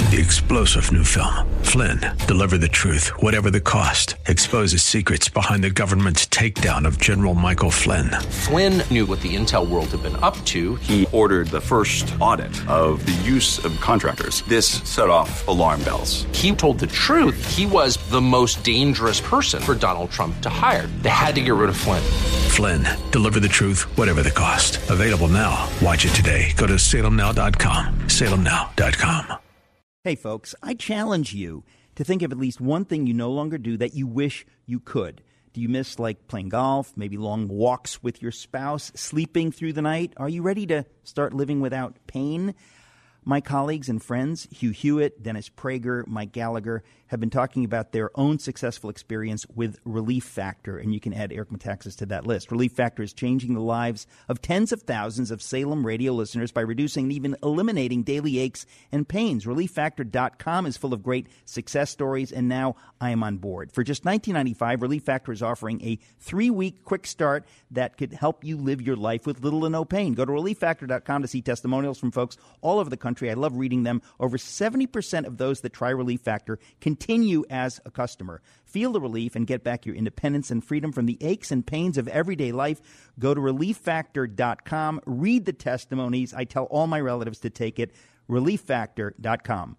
The explosive new film, Flynn, deliver the truth, whatever the cost. Exposes secrets behind the government's takedown of General Michael Flynn. Flynn knew what the intel world had been up to. He ordered the first audit of the use of contractors. This set off alarm bells. He told the truth. He was the most dangerous person for Donald Trump to hire. They had to get rid of Flynn. Flynn, deliver the truth, whatever the cost. Available now. Watch it today. Go to salemnow.com. salemnow.com. Hey, folks, I challenge you to think of at least one thing you no longer do that you wish you could. Do you miss, like, playing golf, maybe long walks with your spouse, sleeping through the night? Are you ready to start living without pain? My colleagues and friends, Hugh Hewitt, Dennis Prager, Mike Gallagher, have been talking about their own successful experience with Relief Factor, and you can add Eric Metaxas to that list. Relief Factor is changing the lives of tens of thousands of Salem radio listeners by reducing and even eliminating daily aches and pains. ReliefFactor.com is full of great success stories, and now I am on board. For just $19.95, Relief Factor is offering a 3-week quick start that could help you live your life with little to no pain. Go to ReliefFactor.com to see testimonials from folks all over the country. I love reading them. Over 70% of those that try Relief Factor continue as a customer. Feel the relief and get back your independence and freedom from the aches and pains of everyday life. Go to ReliefFactor.com. Read the testimonies. I tell all my relatives to take it. ReliefFactor.com.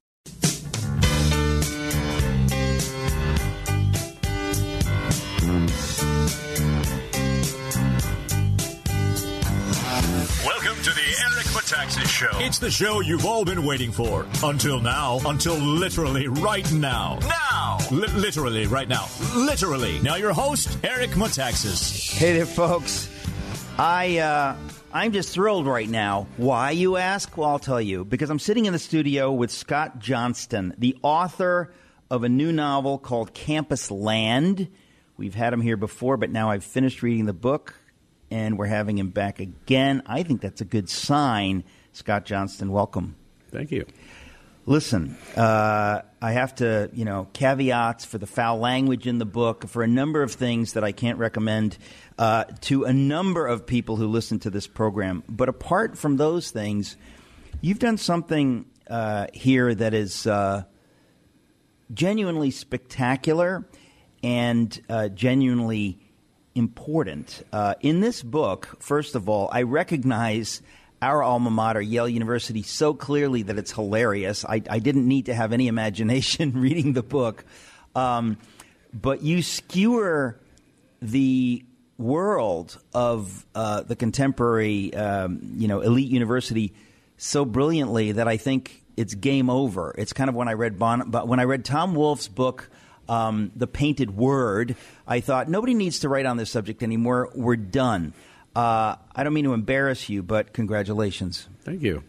Welcome to the Eric Metaxas Show. It's the show you've all been waiting for. Until now. Until literally right now. Now! Literally right now. Literally. Now your host, Eric Metaxas. Hey there, folks. I'm just thrilled right now. Why, you ask? Well, I'll tell you. Because I'm sitting in the studio with Scott Johnston, the author of a new novel called Campus Land. We've had him here before, but now I've finished reading the book, and we're having him back again. I think that's a good sign. Scott Johnston, welcome. Thank you. Listen, I have to, caveats for the foul language in the book, for a number of things that I can't recommend to a number of people who listen to this program. But apart from those things, you've done something here that is genuinely spectacular and genuinely important. In this book, first of all, I recognize our alma mater, Yale University, so clearly that it's hilarious. I didn't need to have any imagination reading the book. But you skewer the world of the contemporary, elite university so brilliantly that I think it's game over. It's kind of when I read Tom Wolfe's book, The Painted Word, I thought nobody needs to write on this subject anymore. We're done. I don't mean to embarrass you, but congratulations. Thank you.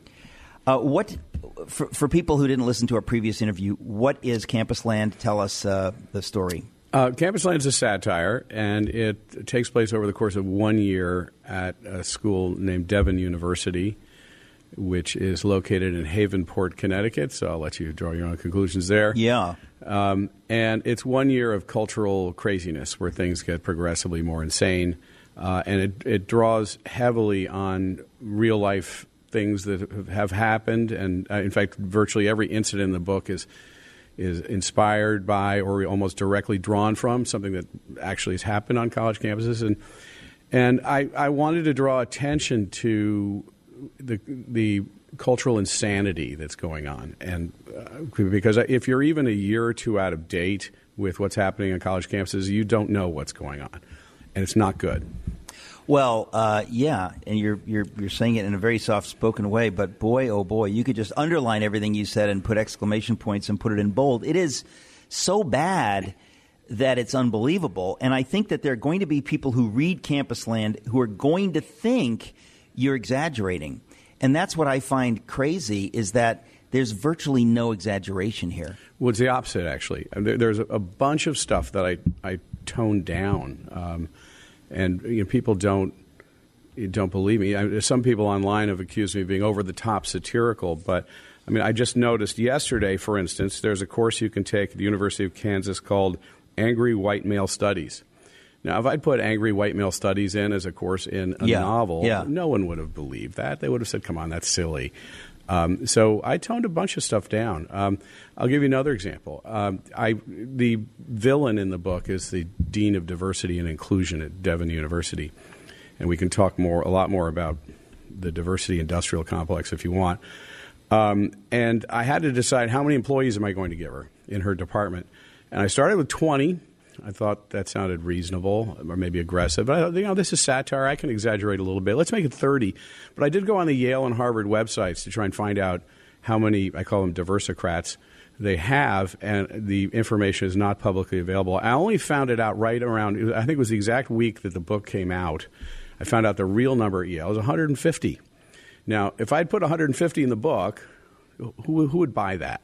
For people who didn't listen to our previous interview, what is Campus Land? Tell us the story. Campus Land is a satire, and it takes place over the course of 1 year at a school named Devon University, which is located in Havenport, Connecticut. So I'll let you draw your own conclusions there. Yeah. And it's 1 year of cultural craziness where things get progressively more insane. And it draws heavily on real-life things that have happened. And, in fact, virtually every incident in the book is inspired by or almost directly drawn from something that actually has happened on college campuses. And I wanted to draw attention to the cultural insanity that's going on. And because if you're even a year or two out of date with what's happening on college campuses, you don't know what's going on. And it's not good. Well, yeah, and you're saying it in a very soft-spoken way, but boy, oh boy, you could just underline everything you said and put exclamation points and put it in bold. It is so bad that it's unbelievable, and I think that there are going to be people who read Campus Land who are going to think you're exaggerating. And that's what I find crazy, is that there's virtually no exaggeration here. Well, it's the opposite, actually. There's a bunch of stuff that I toned down, and people don't believe me. Some people online have accused me of being over-the-top satirical, but I just noticed yesterday, for instance, there's a course you can take at the University of Kansas called Angry White Male Studies. Now, if I'd put Angry White Male Studies in as a course in a novel, no one would have believed that. They would have said, come on, that's silly. So I toned a bunch of stuff down. I'll give you another example. The villain in the book is the Dean of Diversity and Inclusion at Devon University. And we can talk a lot more about the diversity industrial complex if you want. And I had to decide how many employees am I going to give her in her department. And I started with 20. I thought that sounded reasonable or maybe aggressive. But I thought, this is satire. I can exaggerate a little bit. Let's make it 30. But I did go on the Yale and Harvard websites to try and find out how many, I call them diversicrats, they have, and the information is not publicly available. I only found it out right around, I think it was the exact week that the book came out. I found out the real number at Yale was 150. Now, if I'd put 150 in the book, who would buy that?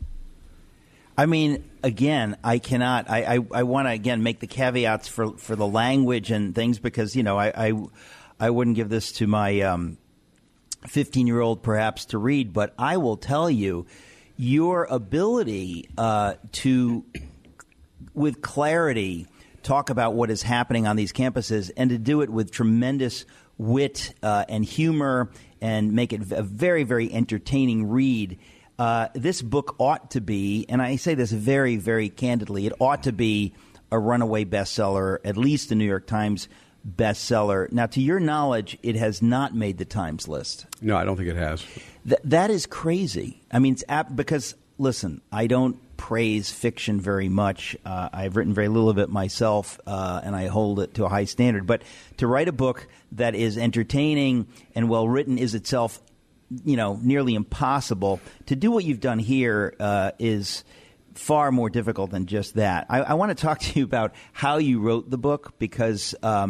I mean, again, I cannot. I want to again make the caveats for the language and things because I wouldn't give this to my 15-year-old perhaps to read, but I will tell you your ability to, with clarity, talk about what is happening on these campuses and to do it with tremendous wit and humor and make it a very, very entertaining read. This book ought to be, and I say this very, very candidly, it ought to be a runaway bestseller, at least the New York Times bestseller. Now, to your knowledge, it has not made the Times list. No, I don't think it has. That is crazy. I mean, because, listen, I don't praise fiction very much. I've written very little of it myself, and I hold it to a high standard. But to write a book that is entertaining and well-written is itself nearly impossible. To do what you've done here is far more difficult than just that. I want to talk to you about how you wrote the book because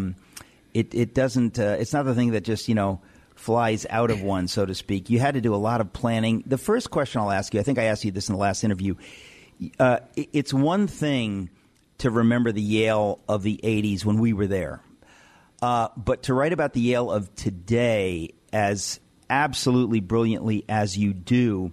it doesn't. It's not the thing that just flies out of one, so to speak. You had to do a lot of planning. The first question I'll ask you, I think I asked you this in the last interview. It's one thing to remember the Yale of the 80s when we were there, but to write about the Yale of today as absolutely brilliantly as you do,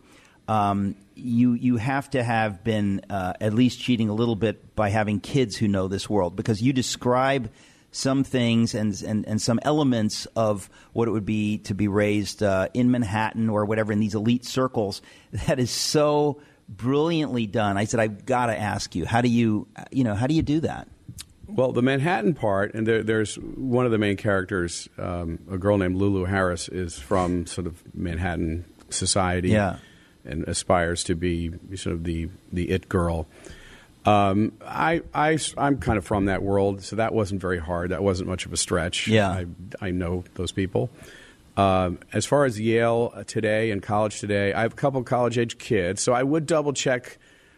you have to have been at least cheating a little bit by having kids who know this world, because you describe some things and some elements of what it would be to be raised in Manhattan or whatever in these elite circles. That is so brilliantly done. I said, I've got to ask you, how do you do that? Well, the Manhattan part, and there's one of the main characters, a girl named Lulu Harris, is from sort of Manhattan society and aspires to be sort of the it girl. I'm kind of from that world, so that wasn't very hard. That wasn't much of a stretch. Yeah. I know those people. As far as Yale today and college today, I have a couple of college-age kids, so I would double-check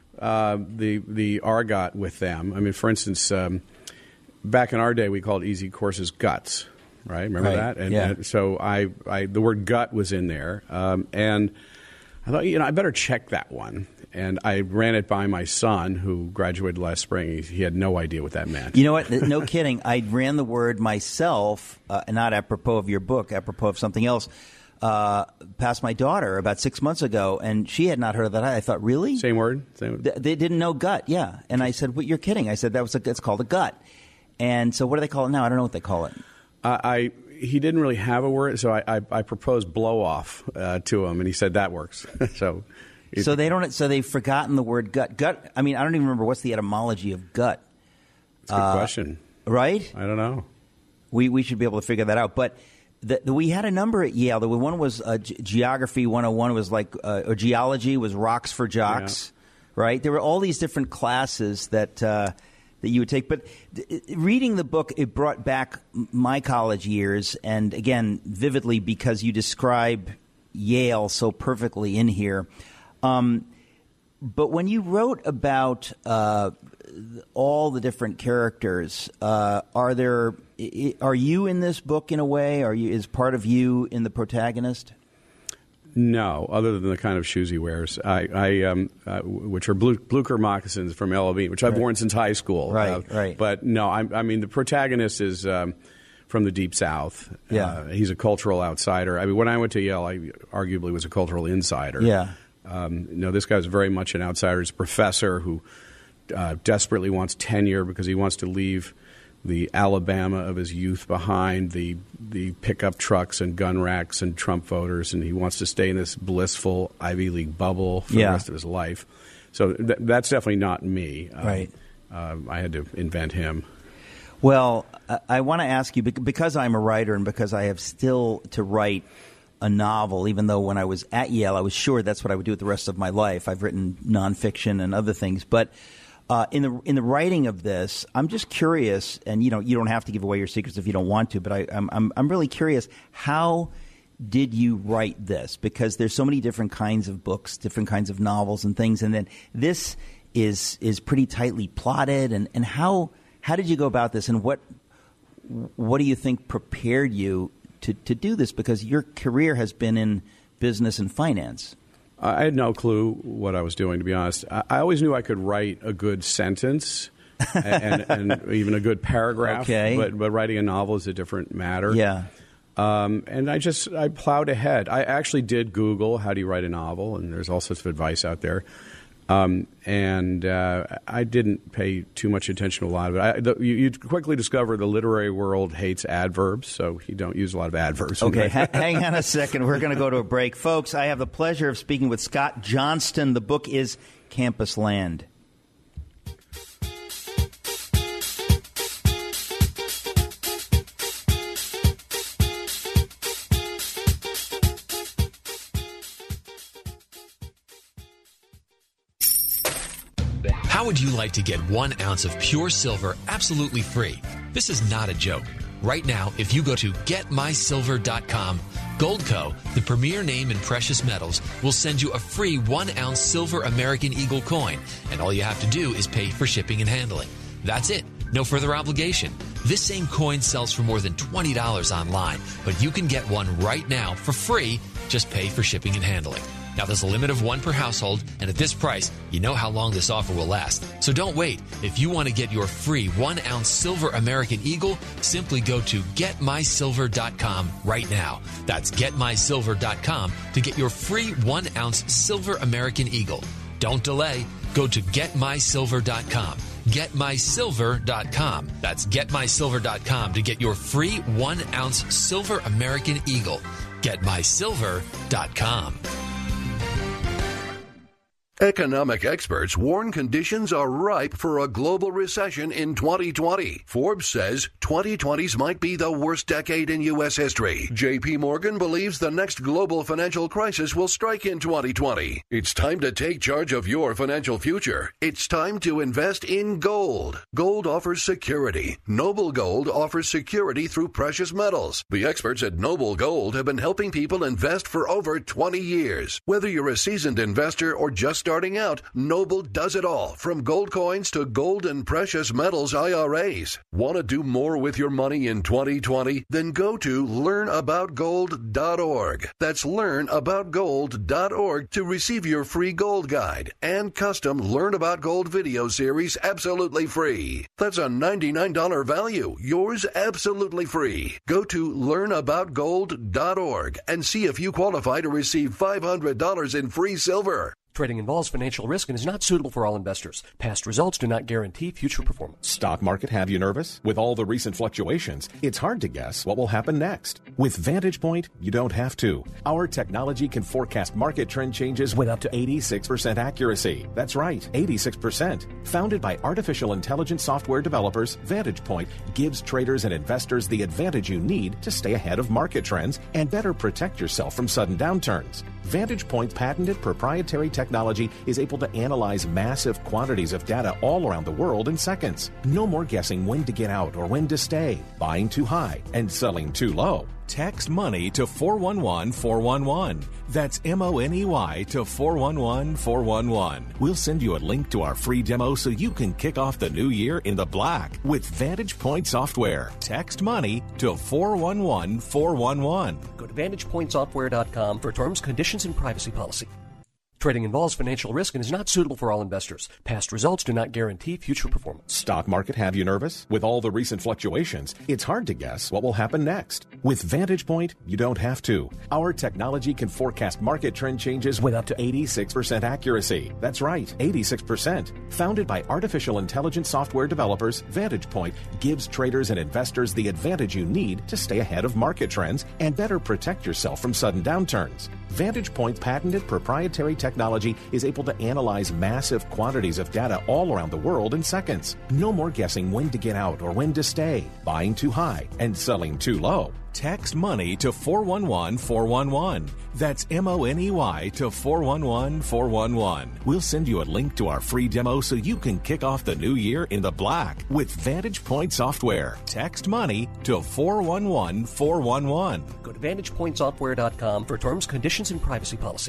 the Argot with them. I mean, for instance, back in our day, we called easy courses guts, right? Remember that? And so the word gut was in there, and I thought, I better check that one. And I ran it by my son, who graduated last spring. He had no idea what that meant. You know what? No kidding. I ran the word myself, not apropos of your book, apropos of something else, past my daughter about 6 months ago, and she had not heard of that. I thought, really? Same word? They didn't know gut, yeah. And I said, well, you're kidding. I said, it's called a gut. And so what do they call it now? I don't know what they call it. He didn't really have a word, so I proposed blow-off to him, and he said, that works. So they've forgotten the word gut. Gut, I mean, I don't even remember what's the etymology of gut. That's a good question. Right? I don't know. We should be able to figure that out. But we had a number at Yale. One was Geography 101. It was like or Geology was rocks for jocks, right? There were all these different classes that you would take. But reading the book, it brought back my college years, and again, vividly, because you describe Yale so perfectly in here. But when you wrote about all the different characters, are you in this book in a way? Is part of you in the protagonist? No, other than the kind of shoes he wears, which are Blucher moccasins from LV, which I've worn since high school. Right. But no, I mean the protagonist is from the Deep South. Yeah. He's a cultural outsider. I mean, when I went to Yale, I arguably was a cultural insider. Yeah. This guy's very much an outsider. He's a professor who desperately wants tenure because he wants to leave the Alabama of his youth behind the pickup trucks and gun racks and Trump voters, and he wants to stay in this blissful Ivy League bubble for the rest of his life. So that's definitely not me. Right. I had to invent him. Well, I want to ask you, because I'm a writer and because I have still to write a novel, even though when I was at Yale I was sure that's what I would do with the rest of my life. I've written nonfiction and other things, but in the writing of this, I'm just curious, and you don't have to give away your secrets if you don't want to, but I'm really curious, how did you write this? Because there's so many different kinds of books, different kinds of novels and things, and then this is pretty tightly plotted, and how did you go about this, and what do you think prepared you to do this? Because your career has been in business and finance. I had no clue what I was doing, to be honest. I always knew I could write a good sentence and even a good paragraph. Okay. But writing a novel is a different matter. Yeah. And I plowed ahead. I actually did Google how do you write a novel, and there's all sorts of advice out there. And I didn't pay too much attention to a lot of it. You quickly discover the literary world hates adverbs, so you don't use a lot of adverbs. Okay, hang on a second. We're going to go to a break. Folks, I have the pleasure of speaking with Scott Johnston. The book is Campus Land. How would you like to get 1 ounce of pure silver absolutely free? This is not a joke. Right now, if you go to getmysilver.com, Goldco, the premier name in precious metals, will send you a free 1 ounce silver American Eagle coin, and all you have to do is pay for shipping and handling. That's it. No further obligation. This same coin sells for more than $20 online, but you can get one right now for free. Just pay for shipping and handling. Now, there's a limit of 1 per household, and at this price, you know how long this offer will last. So don't wait. If you want to get your free 1 ounce silver American Eagle, simply go to getmysilver.com right now. That's getmysilver.com to get your free 1 ounce silver American Eagle. Don't delay. Go to getmysilver.com. Getmysilver.com. That's getmysilver.com to get your free 1 ounce silver American Eagle. Getmysilver.com. Economic experts warn conditions are ripe for a global recession in 2020. Forbes says 2020s might be the worst decade in U.S. history. J.P. Morgan believes the next global financial crisis will strike in 2020. It's time to take charge of your financial future. It's time to invest in gold. Gold offers security. Noble Gold offers security through precious metals. The experts at Noble Gold have been helping people invest for over 20 years. Whether you're a seasoned investor or just starting out, Noble does it all, from gold coins to gold and precious metals IRAs. Want to do more with your money in 2020? Then go to learnaboutgold.org. That's learnaboutgold.org to receive your free gold guide and custom Learn About Gold video series absolutely free. That's a $99 value, yours absolutely free. Go to learnaboutgold.org and see if you qualify to receive $500 in free silver. Trading involves financial risk and is not suitable for all investors. Past results do not guarantee future performance. Stock market have you nervous? With all the recent fluctuations, it's hard to guess what will happen next. With Vantage Point, you don't have to. Our technology can forecast market trend changes with up to 86% accuracy. That's right, 86%. Founded by artificial intelligence software developers, Vantage Point gives traders and investors the advantage you need to stay ahead of market trends and better protect yourself from sudden downturns. Vantage Point's patented proprietary technology is able to analyze massive quantities of data all around the world in seconds. No more guessing when to get out or when to stay, buying too high and selling too low. Text money to 411-411. That's MONEY to 411-411. We'll send you a link to our free demo so you can kick off the new year in the black with Vantage Point software. Text money to 411-411. Go to VantagePointSoftware.com for terms, conditions, and privacy policy. Trading involves financial risk and is not suitable for all investors. Past results do not guarantee future performance. Stock market have you nervous? With all the recent fluctuations, it's hard to guess what will happen next. With Vantage Point, you don't have to. Our technology can forecast market trend changes with up to 86% accuracy. That's right, 86%. Founded by artificial intelligence software developers, Vantage Point gives traders and investors the advantage you need to stay ahead of market trends and better protect yourself from sudden downturns. Vantage Point's patented proprietary technology is able to analyze massive quantities of data all around the world in seconds. No more guessing when to get out or when to stay, buying too high and selling too low. Text money to 411-411. That's MONEY to 411-411. We'll send you a link to our free demo so you can kick off the new year in the black with Vantage Point software. Text money to 411-411. Go to VantagePointSoftware.com for terms, conditions, and privacy policy.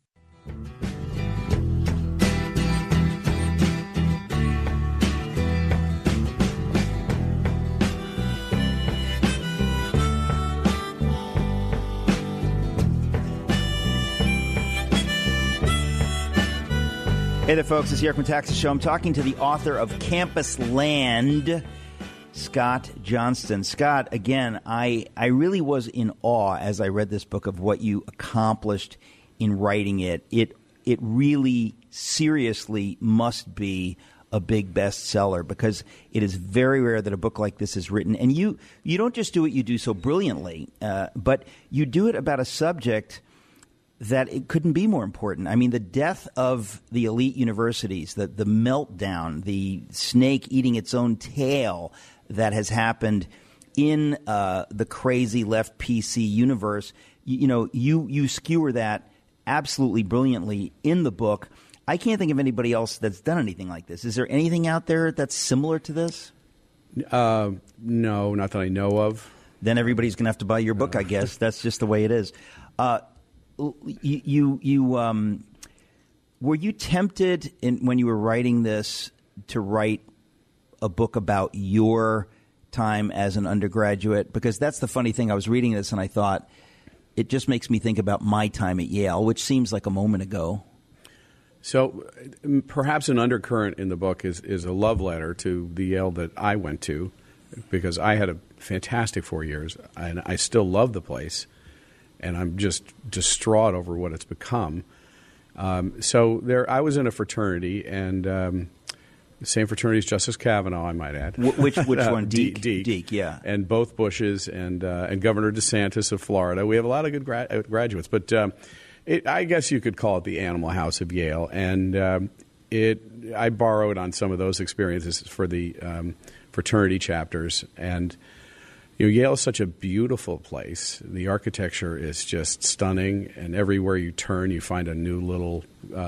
Hey there, folks. It's the Eric Metaxas Show. I'm talking to the author of Campus Land, Scott Johnston. Scott, again, I really was in awe as I read this book of what you accomplished in writing it. It really seriously must be a big bestseller because it is very rare that a book like this is written. And you don't just do what you do so brilliantly, but you do it about a subject that it couldn't be more important. I mean, the death of the elite universities, the meltdown, the snake eating its own tail that has happened in the crazy left PC universe, you skewer that absolutely brilliantly in the book. I can't think of anybody else that's done anything like this. Is there anything out there that's similar to this? No, not that I know of. Then everybody's going to have to buy your book, I guess. That's just the way it is. Were you tempted when you were writing this to write a book about your time as an undergraduate? Because that's the funny thing. I was reading this and I thought it just makes me think about my time at Yale, which seems like a moment ago. So perhaps an undercurrent in the book is a love letter to the Yale that I went to, because I had a fantastic 4 years and I still love the place. And I'm just distraught over what it's become. So I was in a fraternity, and the same fraternity as Justice Kavanaugh, I might add. Which one? Deke. Deke, yeah. And both Bushes and Governor DeSantis of Florida. We have a lot of good graduates, but I guess you could call it the Animal House of Yale. And I borrowed on some of those experiences for the fraternity chapters. And Yale is such a beautiful place. The architecture is just stunning, and everywhere you turn, you find a new little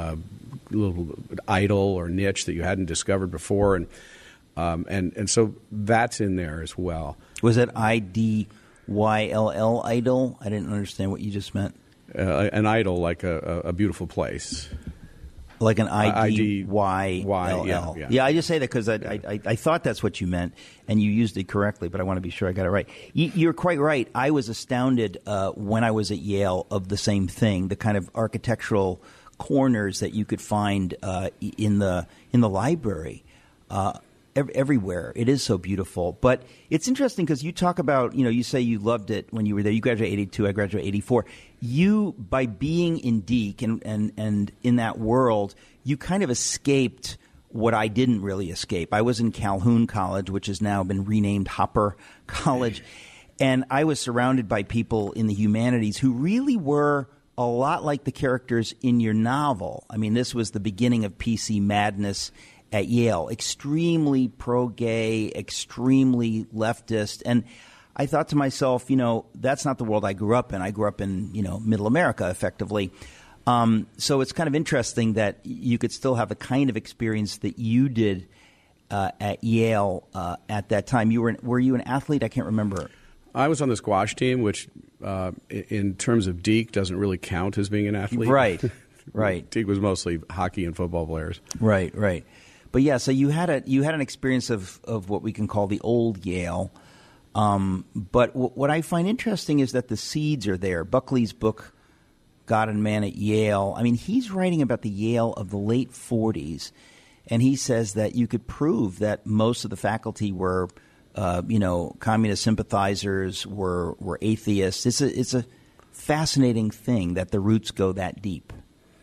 idol or niche that you hadn't discovered before, and so that's in there as well. Was it IDYLL idol? I didn't understand what you just meant. An idol, like a beautiful place. Like an IDYLL. Yeah, I just say that because I thought that's what you meant, and you used it correctly, but I want to be sure I got it right. You're quite right. I was astounded when I was at Yale of the same thing, the kind of architectural corners that you could find in the library. Everywhere. It is so beautiful. But it's interesting because you talk about, you say you loved it when you were there. You graduated 82, I graduated 84. You, by being in Deke and in that world, you kind of escaped what I didn't really escape. I was in Calhoun College, which has now been renamed Hopper College, and I was surrounded by people in the humanities who really were a lot like the characters in your novel. I mean, this was the beginning of PC madness at Yale, extremely pro-gay, extremely leftist. And I thought to myself, that's not the world I grew up in. I grew up in, middle America, effectively. So it's kind of interesting that you could still have the kind of experience that you did at Yale at that time. Were you an athlete? I can't remember. I was on the squash team, which in terms of Deke doesn't really count as being an athlete. Right, right. Deke was mostly hockey and football players. Right, right. But yeah, so you had an experience of what we can call the old Yale. But what I find interesting is that the seeds are there. Buckley's book God and Man at Yale. I mean, he's writing about the Yale of the late 40s, and he says that you could prove that most of the faculty were, communist sympathizers, were atheists. It's a fascinating thing that the roots go that deep.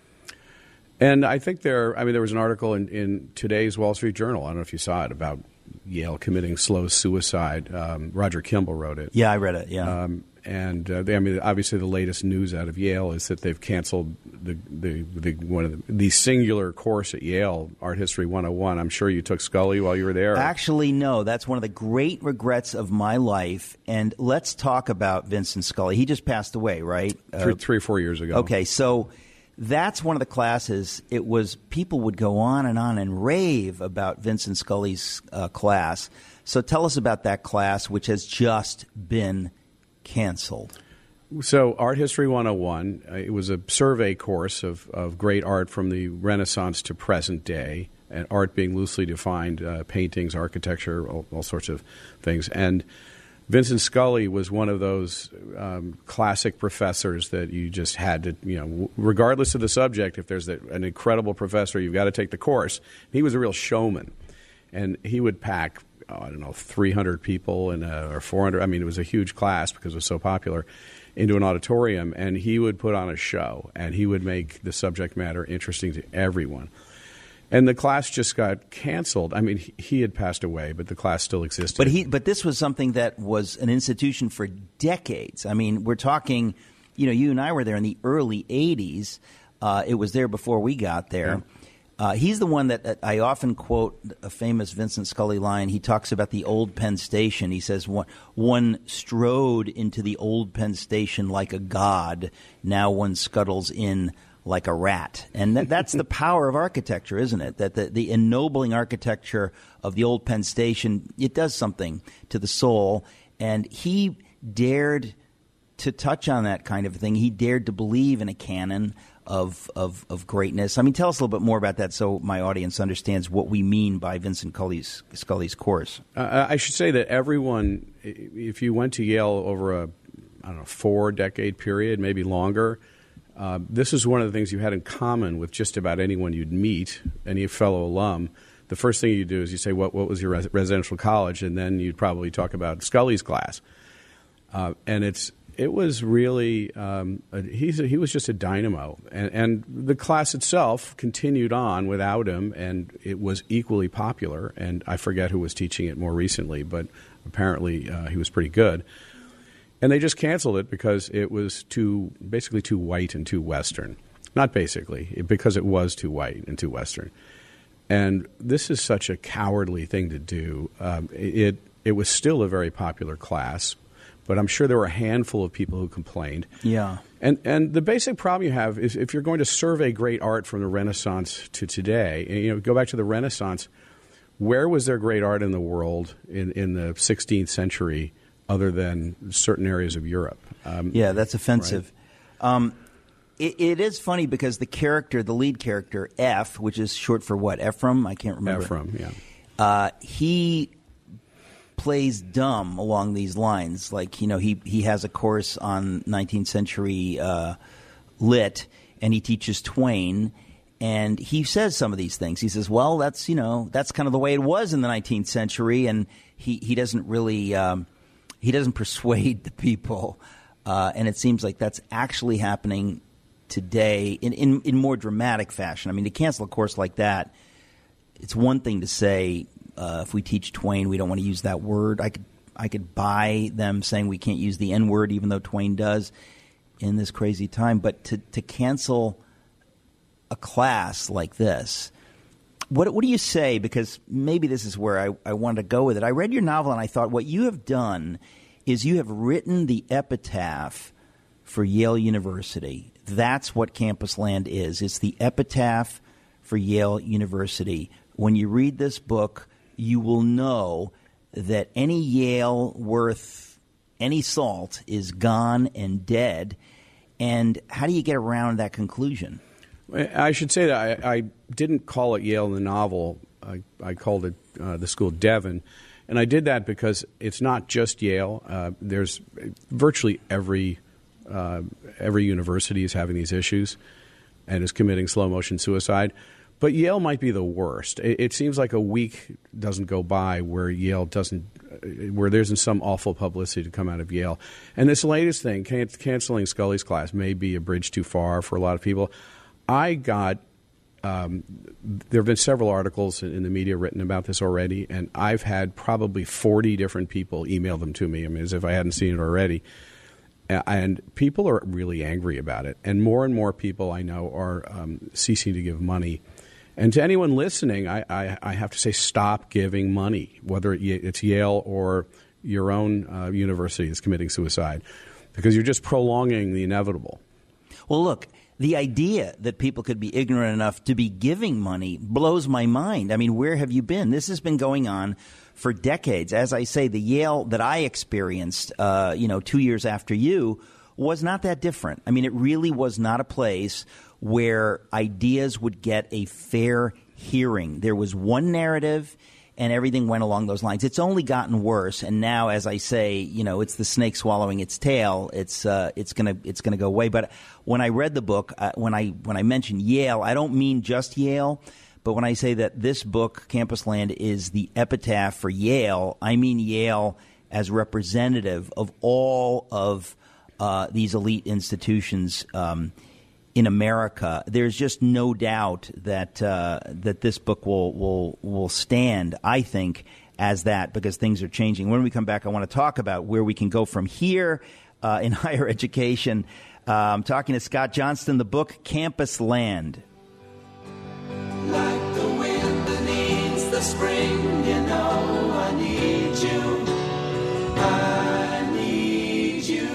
And I think there was an article in today's Wall Street Journal, I don't know if you saw it, about Yale committing slow suicide. Roger Kimball wrote it. Yeah, I read it, yeah. Obviously the latest news out of Yale is that they've canceled the singular course at Yale, Art History 101. I'm sure you took Scully while you were there. Actually, no. That's one of the great regrets of my life. And let's talk about Vincent Scully. He just passed away, right? 3 or 4 years ago. Okay, so that's one of the classes. It was people would go on and rave about Vincent Scully's class. So tell us about that class, which has just been canceled. So Art History 101, it was a survey course of great art from the Renaissance to present day, and art being loosely defined, paintings, architecture, all sorts of things. And Vincent Scully was one of those classic professors that you just had to, regardless of the subject, if there's an incredible professor, you've got to take the course. He was a real showman, and he would pack 300 people or 400. I mean, it was a huge class because it was so popular, into an auditorium, and he would put on a show, and he would make the subject matter interesting to everyone. And the class just got canceled. I mean, he had passed away, but the class still existed. But this was something that was an institution for decades. I mean, we're talking, you and I were there in the early 80s. It was there before we got there. Yeah. He's the one that I often quote a famous Vincent Scully line. He talks about the old Penn Station. He says, one strode into the old Penn Station like a god. Now one scuttles in like a rat. And that's the power of architecture, isn't it? That the ennobling architecture of the old Penn Station, it does something to the soul. And he dared to touch on that kind of thing. He dared to believe in a canon of greatness. I mean, tell us a little bit more about that so my audience understands what we mean by Vincent Scully's course. I should say that everyone, if you went to Yale over a 4-decade period, maybe longer, this is one of the things you had in common with just about anyone you'd meet, any fellow alum. The first thing you do is you say, what was your residential college? And then you'd probably talk about Scully's class. And it was really he was just a dynamo, and the class itself continued on without him, and it was equally popular. And I forget who was teaching it more recently, but apparently he was pretty good. And they just canceled it because it was basically too white and too Western. Not basically, because it was too white and too Western. And this is such a cowardly thing to do. It was still a very popular class, but I'm sure there were a handful of people who complained. Yeah. And the basic problem you have is if you're going to survey great art from the Renaissance to today, and go back to the Renaissance, where was there great art in the world in the 16th century other than certain areas of Europe? Yeah, that's offensive. Right? It is funny because the lead character, F, which is short for what? Ephraim? I can't remember. Ephraim, yeah. He plays dumb along these lines. Like, he has a course on 19th century lit, and he teaches Twain, and he says some of these things. He says, well, that's kind of the way it was in the 19th century, and he doesn't really he doesn't persuade the people. And it seems like that's actually happening today in more dramatic fashion. I mean, to cancel a course like that, it's one thing to say, if we teach Twain, we don't want to use that word. I could buy them saying we can't use the N word, even though Twain does in this crazy time. But to cancel a class like this, what do you say? Because maybe this is where I wanted to go with it. I read your novel and I thought what you have done is you have written the epitaph for Yale University. That's what Campus Land is. It's the epitaph for Yale University. When you read this book, you will know that any Yale worth any salt is gone and dead. And how do you get around that conclusion? I should say that I didn't call it Yale in the novel. I called it the School of Devon. And I did that because it's not just Yale. There's virtually every every university is having these issues and is committing slow motion suicide. But Yale might be the worst. It seems like a week doesn't go by where where there isn't some awful publicity to come out of Yale. And this latest thing, canceling Scully's class, may be a bridge too far for a lot of people. There have been several articles in the media written about this already, and I've had probably 40 different people email them to me, as if I hadn't seen it already. And people are really angry about it. And more people I know are ceasing to give money. And to anyone listening, I have to say, stop giving money, whether it's Yale or your own university is committing suicide, because you're just prolonging the inevitable. Well, look, the idea that people could be ignorant enough to be giving money blows my mind. I mean, where have you been? This has been going on for decades. As I say, the Yale that I experienced, 2 years after you, was not that different. I mean, it really was not a place where ideas would get a fair hearing. There was one narrative, and everything went along those lines. It's only gotten worse, and now, as I say, it's the snake swallowing its tail. It's gonna go away. But when I read the book, when I mention Yale, I don't mean just Yale. But when I say that this book, Campus Land, is the epitaph for Yale, I mean Yale as representative of all of these elite institutions in America. There's just no doubt that this book will stand, I think, as that, because things are changing. When we come back, I want to talk about where we can go from here in higher education. I'm talking to Scott Johnston, the book Campus Land. Like the wind that needs the spring, I need you. I need you.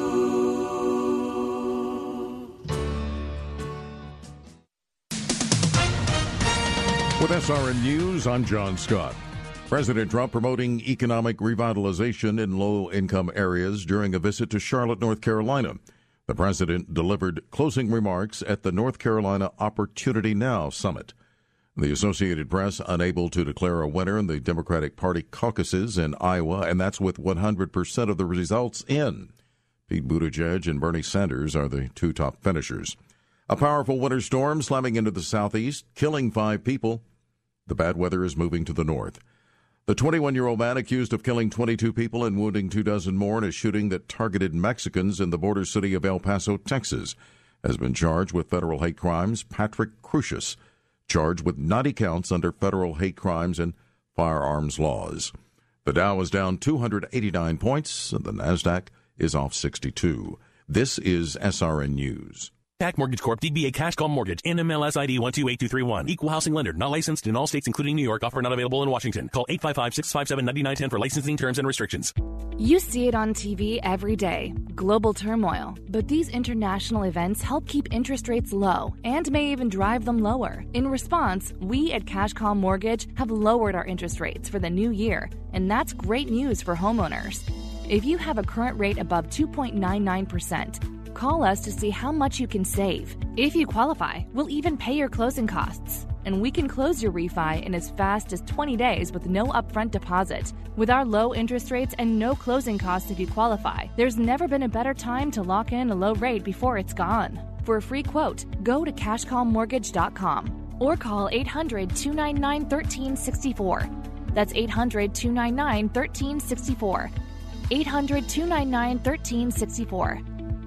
With SRN News, I'm John Scott. President Trump promoting economic revitalization in low-income areas during a visit to Charlotte, North Carolina. The president delivered closing remarks at the North Carolina Opportunity Now Summit. The Associated Press unable to declare a winner in the Democratic Party caucuses in Iowa, and that's with 100% of the results in. Pete Buttigieg and Bernie Sanders are the two top finishers. A powerful winter storm slamming into the southeast, killing 5 people. The bad weather is moving to the north. The 21-year-old man accused of killing 22 people and wounding 24 more in a shooting that targeted Mexicans in the border city of El Paso, Texas, has been charged with federal hate crimes. Patrick Crusius, charged with 90 counts under federal hate crimes and firearms laws. The Dow is down 289 points, and the NASDAQ is off 62. This is SRN News. Pac Mortgage Corp. DBA Cash Call Mortgage. NMLS ID 128231. Equal housing lender. Not licensed in all states, including New York. Offer not available in Washington. Call 855-657-9910 for licensing terms and restrictions. You see it on TV every day. Global turmoil. But these international events help keep interest rates low and may even drive them lower. In response, we at Cash Call Mortgage have lowered our interest rates for the new year. And that's great news for homeowners. If you have a current rate above 2.99%, call us to see how much you can save. If you qualify, we'll even pay your closing costs. And we can close your refi in as fast as 20 days with no upfront deposit. With our low interest rates and no closing costs if you qualify, there's never been a better time to lock in a low rate before it's gone. For a free quote, go to cashcallmortgage.com or call 800-299-1364. That's 800-299-1364. 800-299-1364.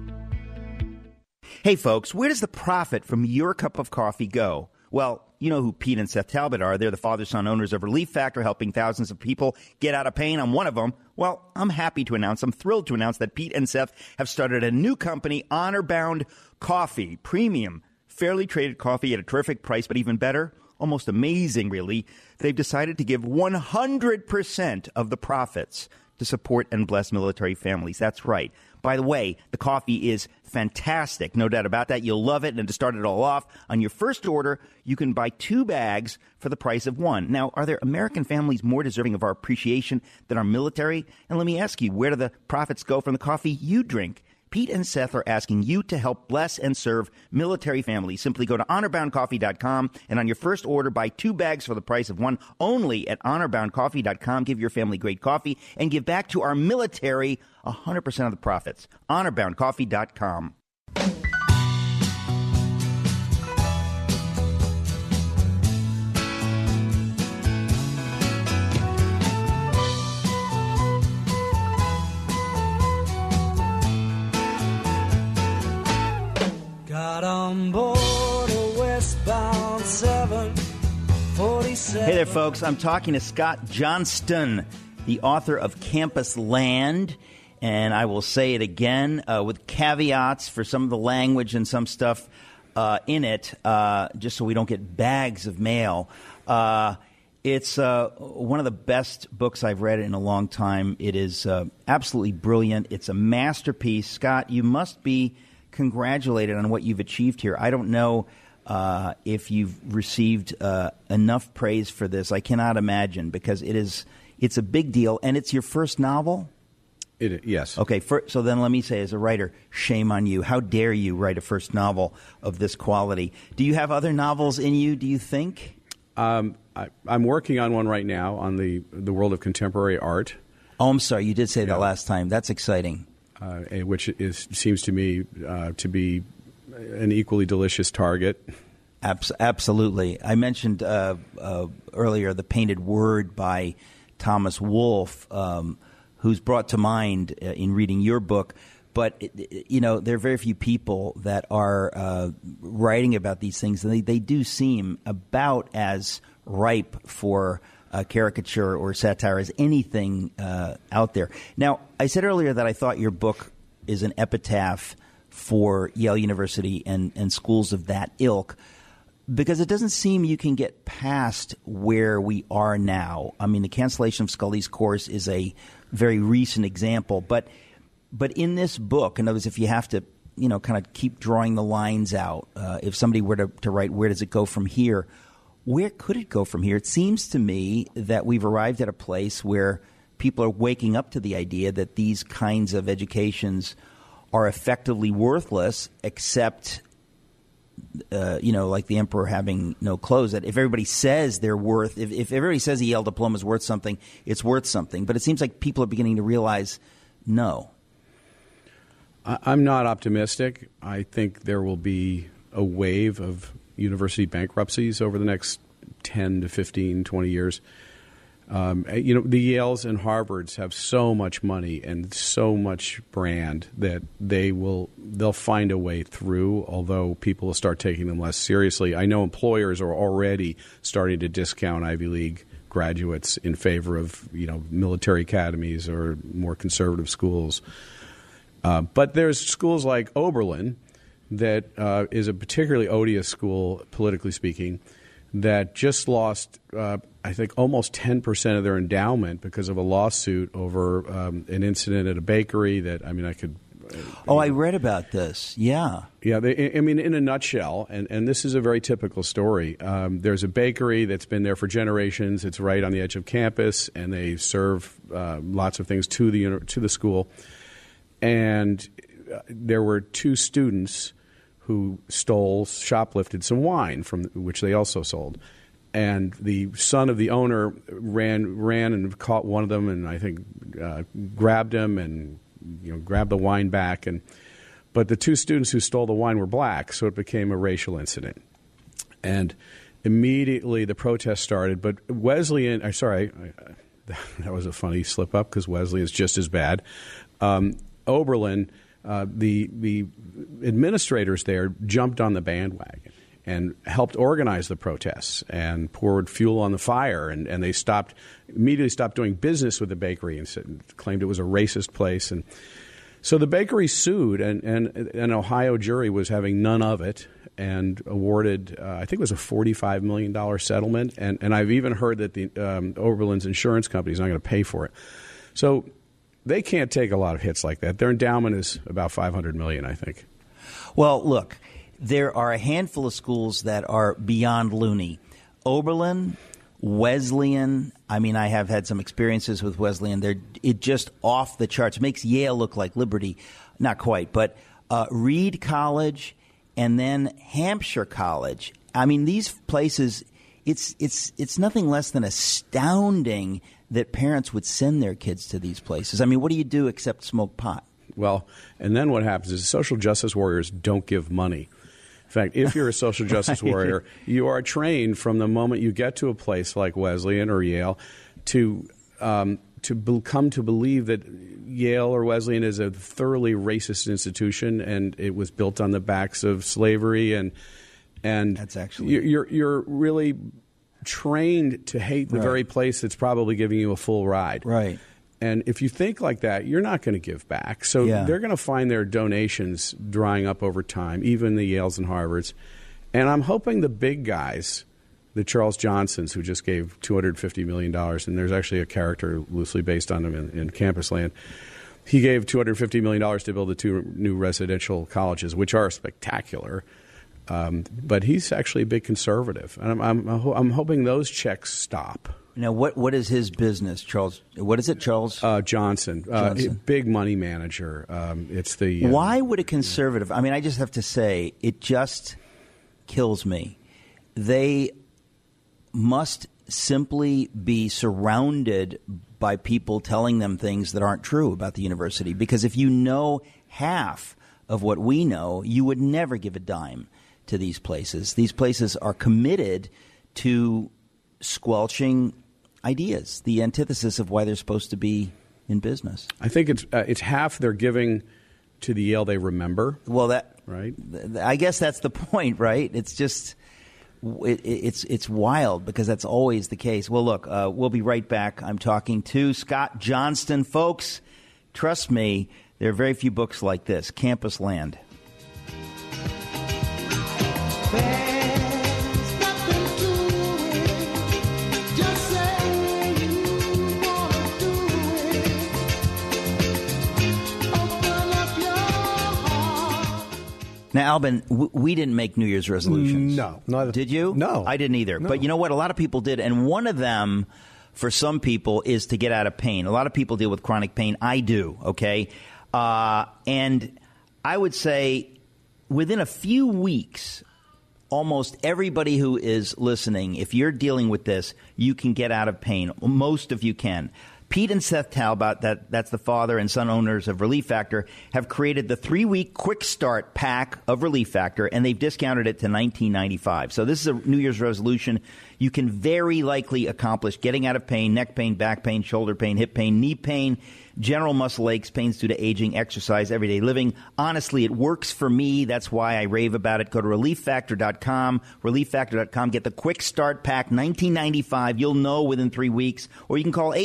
Hey, folks, where does the profit from your cup of coffee go? Well, you know who Pete and Seth Talbot are. They're the father-son owners of Relief Factor, helping thousands of people get out of pain. I'm one of them. Well, I'm thrilled to announce that Pete and Seth have started a new company, Honor Bound Coffee, premium, fairly traded coffee at a terrific price, but even better, almost amazing, really. They've decided to give 100% of the profits to support and bless military families. That's right. By the way, the coffee is fantastic. No doubt about that. You'll love it. And to start it all off, on your first order, you can buy 2 bags for the price of 1. Now, are there American families more deserving of our appreciation than our military? And let me ask you, where do the profits go from the coffee you drink? Pete and Seth are asking you to help bless and serve military families. Simply go to honorboundcoffee.com, and on your first order, buy 2 bags for the price of 1 only at honorboundcoffee.com. Give your family great coffee and give back to our military 100% of the profits. honorboundcoffee.com. Got on board a westbound 747. Hey there, folks. I'm talking to Scott Johnston, the author of Campus Land. And I will say it again with caveats for some of the language and some stuff in it, just so we don't get bags of mail. It's one of the best books I've read in a long time. It is absolutely brilliant. It's a masterpiece. Scott, you must be congratulated on what you've achieved here. I don't know if you've received enough praise for this. I cannot imagine, because it's a big deal, and it's your first novel? Yes. Okay, so then let me say, as a writer, shame on you. How dare you write a first novel of this quality? Do you have other novels in you, do you think? I'm working on one right now on the world of contemporary art. Oh, I'm sorry. You did say that last time. That's exciting. Which seems to me to be an equally delicious target. Absolutely. I mentioned earlier The Painted Word by Thomas Wolfe, who's brought to mind in reading your book. But, there are very few people that are writing about these things, and they do seem about as ripe for caricature or satire as anything out there. Now, I said earlier that I thought your book is an epitaph for Yale University and schools of that ilk, because it doesn't seem you can get past where we are now. I mean, the cancellation of Scully's course is a very recent example, but in this book, in other words, if you have to, kind of keep drawing the lines out, if somebody were to write, where does it go from here? Where could it go from here? It seems to me that we've arrived at a place where people are waking up to the idea that these kinds of educations are effectively worthless, except, like the emperor having no clothes. That if everybody says they're worth, if everybody says a Yale diploma is worth something, it's worth something. But it seems like people are beginning to realize, no. I'm not optimistic. I think there will be a wave of university bankruptcies over the next 10 to 15, 20 years. The Yales and Harvards have so much money and so much brand that they'll find a way through, although people will start taking them less seriously. I know employers are already starting to discount Ivy League graduates in favor of, military academies or more conservative schools. But there's schools like Oberlin that is a particularly odious school, politically speaking, that just lost, I think, almost 10% of their endowment because of a lawsuit over an incident at a bakery that, I could... I read about this. Yeah. Yeah, in a nutshell, and this is a very typical story, there's a bakery that's been there for generations. It's right on the edge of campus, and they serve lots of things to the school. And there were 2 students who shoplifted some wine from which they also sold. And the son of the owner ran and caught one of them, and I think grabbed him and grabbed the wine back. But the 2 students who stole the wine were black, so it became a racial incident. And immediately the protest started. But Wesleyan, that was a funny slip up because Wesley is just as bad. Oberlin. The administrators there jumped on the bandwagon and helped organize the protests and poured fuel on the fire, and they immediately stopped doing business with the bakery and claimed it was a racist place. And so the bakery sued, and an Ohio jury was having none of it and awarded, I think it was a $45 million settlement. And I've even heard that the Oberlin's insurance company is not going to pay for it. So they can't take a lot of hits like that. Their endowment is about $500 million, I think. Well, look, there are a handful of schools that are beyond loony. Oberlin, Wesleyan, I mean, I have had some experiences with Wesleyan. It just off the charts. It makes Yale look like Liberty. Not quite, but Reed College and then Hampshire College. I mean, these places, it's nothing less than astounding that parents would send their kids to these places. I mean, what do you do except smoke pot? Well, and then what happens is social justice warriors don't give money. In fact, if you're a social justice warrior, you are trained from the moment you get to a place like Wesleyan or Yale to come to believe that Yale or Wesleyan is a thoroughly racist institution, and it was built on the backs of slavery, and that's actually you're really trained to hate the very place that's probably giving you a full ride. Right. And if you think like that, you're not going to give back. So they're going to find their donations drying up over time, even the Yales and Harvards. And I'm hoping the big guys, the Charles Johnsons, who just gave $250 million, and there's actually a character loosely based on him in Campus Land, he gave $250 million to build the 2 new residential colleges, which are spectacular. But he's actually a big conservative. And I'm hoping those checks stop. Now, what is his business, Charles? What is it, Charles? Johnson. Big money manager. It's the. Why would a conservative? I mean, I just have to say, it just kills me. They must simply be surrounded by people telling them things that aren't true about the university. Because if you know half of what we know, you would never give a dime to these places. These places are committed to squelching ideas, the antithesis of why they're supposed to be in business. I think it's half they're giving to the Yale they remember. Well, right. I guess that's the point, right? It's just it's wild because that's always the case. Well, look, we'll be right back. I'm talking to Scott Johnston, folks. Trust me, there are very few books like this. Campus Land. Now, Albin, we didn't make New Year's resolutions. No. Did you? No. I didn't either. No. But you know what? A lot of people did. And one of them, for some people, is to get out of pain. A lot of people deal with chronic pain. I do, okay? And I would say within a few weeks, almost everybody who is listening, if you're dealing with this, you can get out of pain. Most of you can. Pete and Seth Talbot, that's the father and son owners of Relief Factor, have created the 3-week quick start pack of Relief Factor, and they've discounted it to $19.95. So this is a New Year's resolution you can very likely accomplish: getting out of pain, neck pain, back pain, shoulder pain, hip pain, knee pain, general muscle aches, pains due to aging, exercise, everyday living. Honestly, it works for me. That's why I rave about it. Go to ReliefFactor.com, ReliefFactor.com. Get the quick start pack, $19.95. You'll know within 3 weeks. Or you can call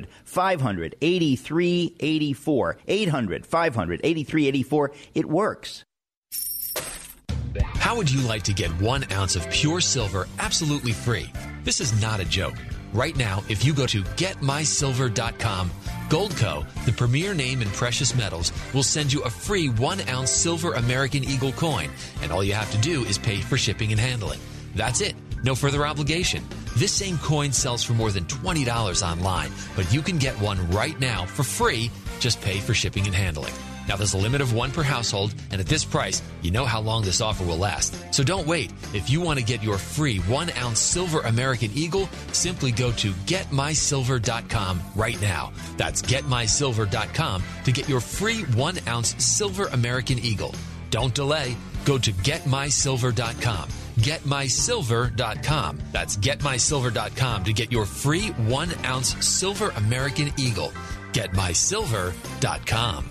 800-500-8384. 800-500-8384. It works. How would you like to get 1 ounce of pure silver absolutely free? This is not a joke. Right now, if you go to GetMySilver.com, Goldco, the premier name in precious metals, will send you a free 1 ounce silver American Eagle coin, and all you have to do is pay for shipping and handling. That's it. No further obligation. This same coin sells for more than $20 online, but you can get one right now for free. Just pay for shipping and handling. Now, there's a limit of 1 per household, and at this price, you know how long this offer will last. So don't wait. If you want to get your free 1 ounce silver American Eagle, simply go to GetMySilver.com right now. That's GetMySilver.com to get your free 1 ounce silver American Eagle. Don't delay. Go to GetMySilver.com. GetMySilver.com. That's GetMySilver.com to get your free 1 ounce silver American Eagle. GetMySilver.com.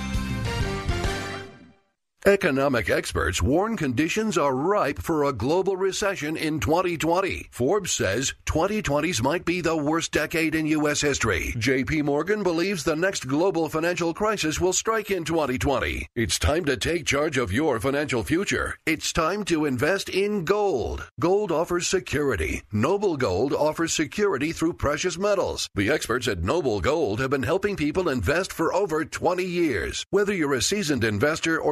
Economic experts warn conditions are ripe for a global recession in 2020. Forbes says 2020s might be the worst decade in U.S. history. J.P. Morgan believes the next global financial crisis will strike in 2020. It's time to take charge of your financial future. It's time to invest in gold. Gold offers security. Noble Gold offers security through precious metals. The experts at Noble Gold have been helping people invest for over 20 years. Whether you're a seasoned investor or just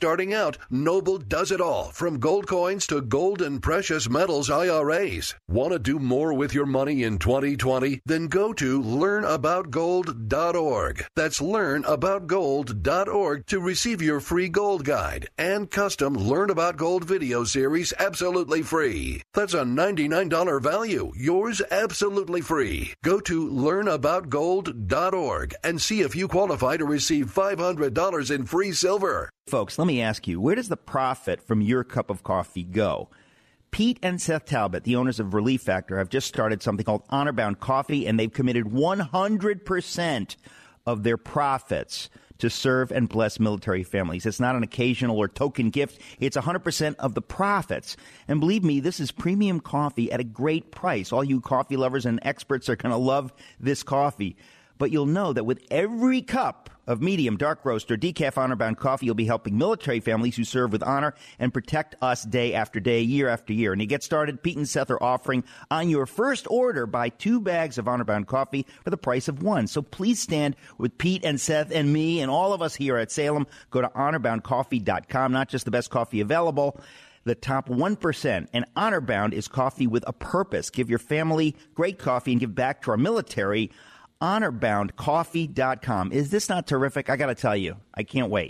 starting out, Noble does it all, from gold coins to gold and precious metals IRAs. Want to do more with your money in 2020? Then go to learnaboutgold.org. That's learnaboutgold.org to receive your free gold guide and custom Learn About Gold video series absolutely free. That's a $99 value, yours absolutely free. Go to learnaboutgold.org and see if you qualify to receive $500 in free silver. Folks, let me ask you, where does the profit from your cup of coffee go? Pete and Seth Talbot, the owners of Relief Factor, have just started something called Honor Bound Coffee, and they've committed 100% of their profits to serve and bless military families. It's not an occasional or token gift. It's 100% of the profits. And believe me, this is premium coffee at a great price. All you coffee lovers and experts are going to love this coffee. But you'll know that with every cup of medium, dark roast, or decaf honor-bound coffee, you'll be helping military families who serve with honor and protect us day after day, year after year. And to get started, Pete and Seth are offering on your first order, buy 2 bags of honor-bound coffee for the price of 1. So please stand with Pete and Seth and me and all of us here at Salem. Go to honorboundcoffee.com, not just the best coffee available, the top 1%. And Honor Bound is coffee with a purpose. Give your family great coffee and give back to our military. HonorBoundCoffee.com. Is this not terrific? I got to tell you, I can't wait.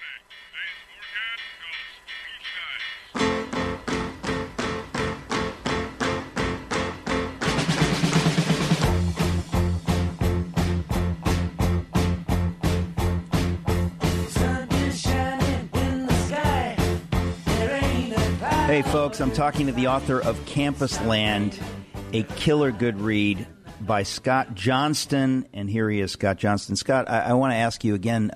Hey, folks, I'm talking to the author of Campus Land, a killer good read by Scott Johnston, and here he is, Scott Johnston. Scott, I want to ask you again.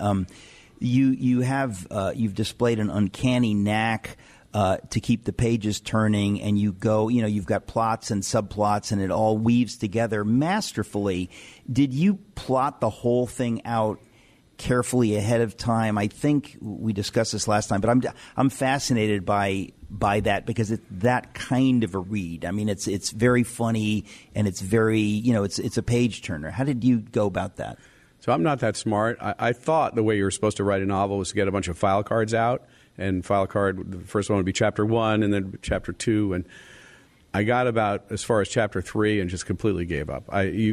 You've displayed an uncanny knack to keep the pages turning, and you've got plots and subplots, and it all weaves together masterfully. Did you plot the whole thing out carefully ahead of time? I think we discussed this last time, but I'm fascinated by that because it's that kind of a read. I mean, it's very funny and it's very, it's a page turner. How did you go about that? So I'm not that smart. I thought the way you were supposed to write a novel was to get a bunch of file cards out, and file card, the first one would be chapter 1 and then chapter 2, and I got about as far as chapter 3 and just completely gave up.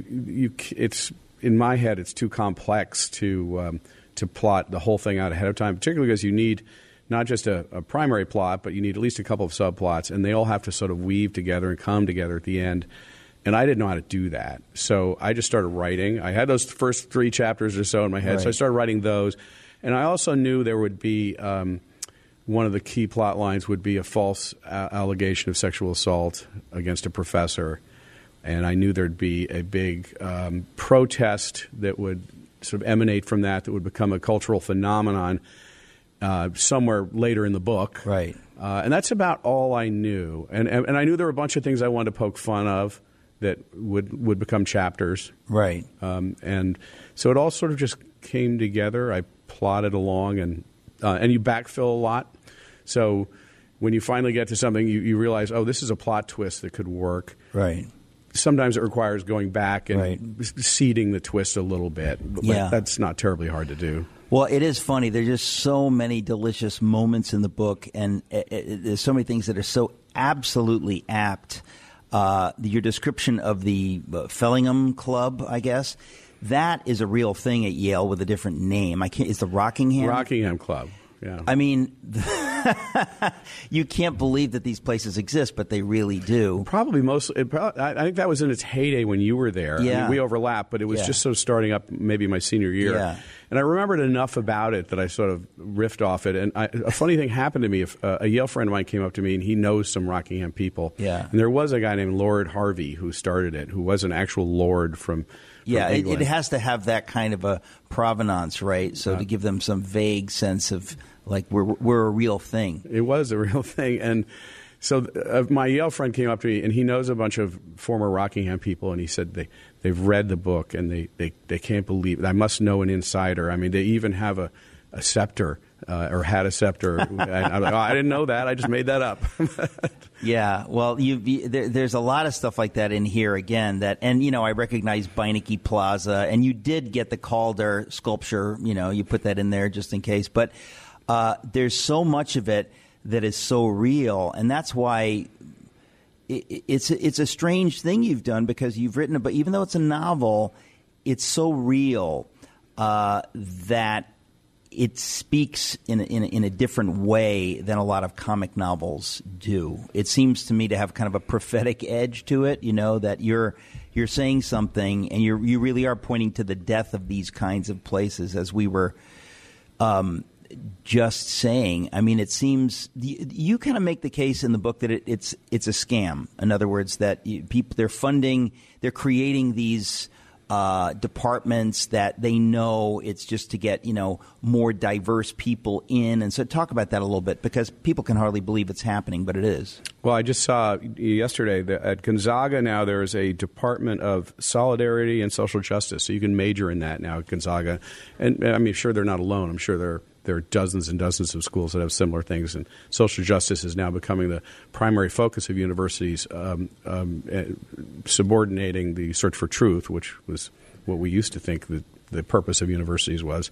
It's in my head, it's too complex to plot the whole thing out ahead of time, particularly because you need not just a primary plot, but you need at least a couple of subplots, and they all have to sort of weave together and come together at the end. And I didn't know how to do that. So I just started writing. I had those first 3 chapters or so in my head, right. So I started writing those. And I also knew there would be one of the key plot lines would be a false allegation of sexual assault against a professor. And I knew there'd be a big protest that would sort of emanate from that would become a cultural phenomenon somewhere later in the book. Right. And that's about all I knew. And I knew there were a bunch of things I wanted to poke fun of that would become chapters. Right. And so it all sort of just came together. I plotted along, and you backfill a lot. So when you finally get to something, you realize, oh, this is a plot twist that could work. Right. Sometimes it requires going back and seeding the twist a little bit. But that's not terribly hard to do. Well, it is funny. There's just so many delicious moments in the book, and there's so many things that are so absolutely apt. Your description of the Fellingham Club, I guess, that is a real thing at Yale with a different name. It's the Rockingham Club. Yeah. I mean, you can't believe that these places exist, but they really do. Probably mostly. I think that was in its heyday when you were there. Yeah. I mean, we overlap, but it was just so starting up maybe my senior year. Yeah. And I remembered enough about it that I sort of riffed off it. And a funny thing happened to me. A Yale friend of mine came up to me, and he knows some Rockingham people. Yeah. And there was a guy named Lord Harvey who started it, who was an actual lord from England. It has to have that kind of a provenance, right? So to give them some vague sense of, like, we're a real thing. It was a real thing. And so my Yale friend came up to me, and he knows a bunch of former Rockingham people, and he said they've read the book, and they can't believe it. I must know an insider. I mean, they even have a scepter or had a scepter. And I'm like, I didn't know that. I just made that up. Yeah, well, there's a lot of stuff like that in here again. I recognize Beinecke Plaza, and you did get the Calder sculpture. You put that in there just in case. But there's so much of it that is so real, and that's why it's a strange thing you've done, because you've written it, but even though it's a novel, it's so real that it speaks in a different way than a lot of comic novels do. It seems to me to have kind of a prophetic edge to it, that you're saying something and you really are pointing to the death of these kinds of places, as we were just saying. I mean, it seems you kind of make the case in the book that it's a scam. In other words, that they're creating these departments that they know it's just to get, more diverse people in. And so talk about that a little bit, because people can hardly believe it's happening, but it is. Well, I just saw yesterday that at Gonzaga now there's a Department of Solidarity and Social Justice. So you can major in that now at Gonzaga. And I mean, sure, they're not alone. I'm sure there are dozens and dozens of schools that have similar things, and social justice is now becoming the primary focus of universities, subordinating the search for truth, which was what we used to think that the purpose of universities was.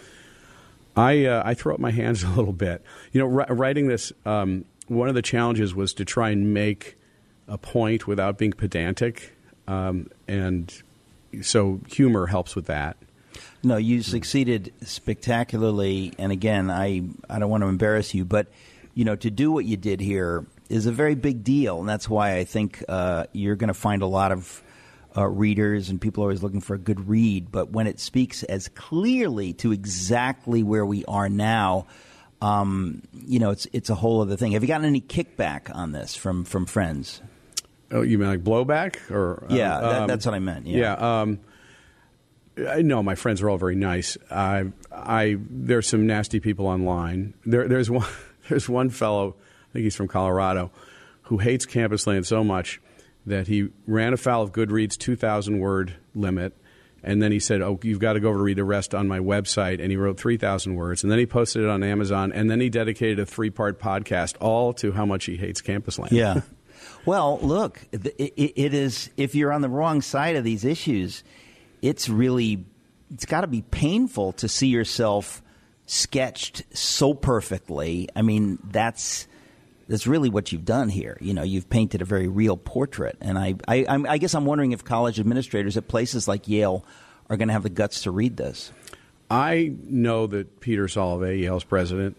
I throw up my hands a little bit. Writing this, one of the challenges was to try and make a point without being pedantic, and so humor helps with that. No, you succeeded spectacularly, and again, I don't want to embarrass you, but to do what you did here is a very big deal, and that's why I think you're going to find a lot of readers, and people are always looking for a good read. But when it speaks as clearly to exactly where we are now, it's a whole other thing. Have you gotten any kickback on this from friends? Oh, you mean like blowback, or yeah, that's what I meant. Yeah. No, my friends are all very nice. There's some nasty people online. There's one fellow, I think he's from Colorado, who hates Campusland so much that he ran afoul of Goodreads' 2,000-word limit, and then he said, "Oh, you've got to go over to read the rest on my website," and he wrote 3,000 words, and then he posted it on Amazon, and then he dedicated a 3-part podcast all to how much he hates Campusland. Yeah. Well, look, it is, if you're on the wrong side of these issues, it's got to be painful to see yourself sketched so perfectly. I mean, that's really what you've done here. You've painted a very real portrait. And I guess I'm wondering if college administrators at places like Yale are going to have the guts to read this. I know that Peter Salovey, Yale's president,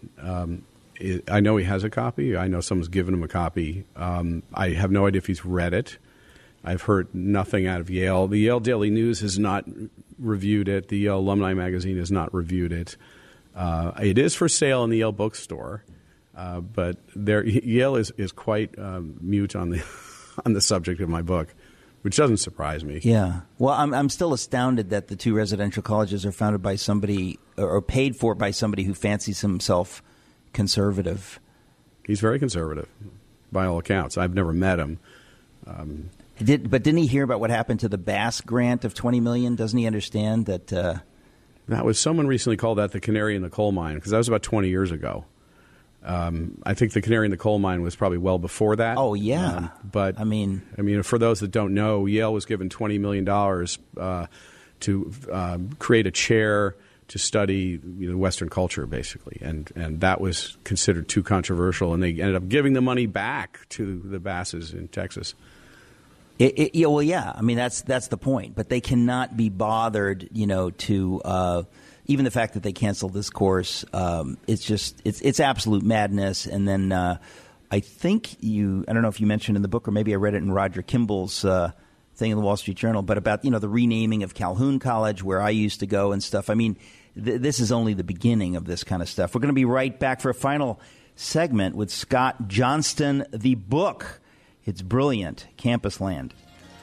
I know he has a copy. I know someone's given him a copy. I have no idea if he's read it. I've heard nothing out of Yale. The Yale Daily News has not reviewed it. The Yale Alumni Magazine has not reviewed it. It is for sale in the Yale bookstore, but Yale is quite mute on the subject of my book, which doesn't surprise me. Yeah. Well, I'm still astounded that the 2 residential colleges are founded by somebody or paid for by somebody who fancies himself conservative. He's very conservative, by all accounts. I've never met him. But didn't he hear about what happened to the Bass grant of $20 million? Doesn't he understand that? That was, someone recently called that the canary in the coal mine, because that was about 20 years ago. I think the canary in the coal mine was probably well before that. Oh, yeah. But I mean, for those that don't know, Yale was given $20 million to create a chair to study Western culture, basically, and that was considered too controversial, and they ended up giving the money back to the Basses in Texas. Well, yeah. I mean, that's the point. But they cannot be bothered, to even the fact that they canceled this course. It's absolute madness. And then I think I don't know if you mentioned in the book, or maybe I read it in Roger Kimball's thing in the Wall Street Journal, but about the renaming of Calhoun College, where I used to go and stuff. I mean, this is only the beginning of this kind of stuff. We're going to be right back for a final segment with Scott Johnston, the book. It's brilliant. Campusland.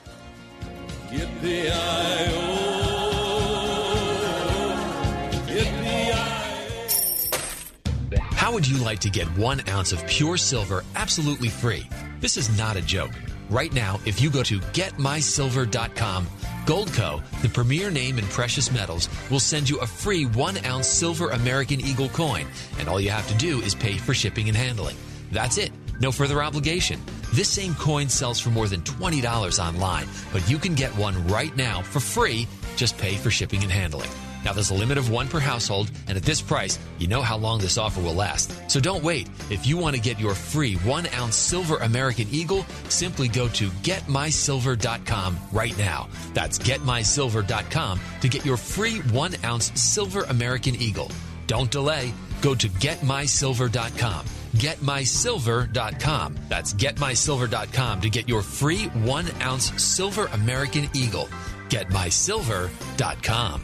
How would you like to get 1 ounce of pure silver absolutely free? This is not a joke. Right now, if you go to getmysilver.com, Goldco, the premier name in precious metals, will send you a free 1 ounce silver American Eagle coin, and all you have to do is pay for shipping and handling. That's it. No further obligation. This same coin sells for more than $20 online, but you can get one right now for free. Just pay for shipping and handling. Now, there's a limit of one per household, and at this price, you know how long this offer will last. So don't wait. If you want to get your free 1-ounce silver American Eagle, simply go to getmysilver.com right now. That's getmysilver.com to get your free 1-ounce silver American Eagle. Don't delay. Go to getmysilver.com. GetMySilver.com. That's GetMySilver.com to get your free 1-ounce silver American Eagle. GetMySilver.com.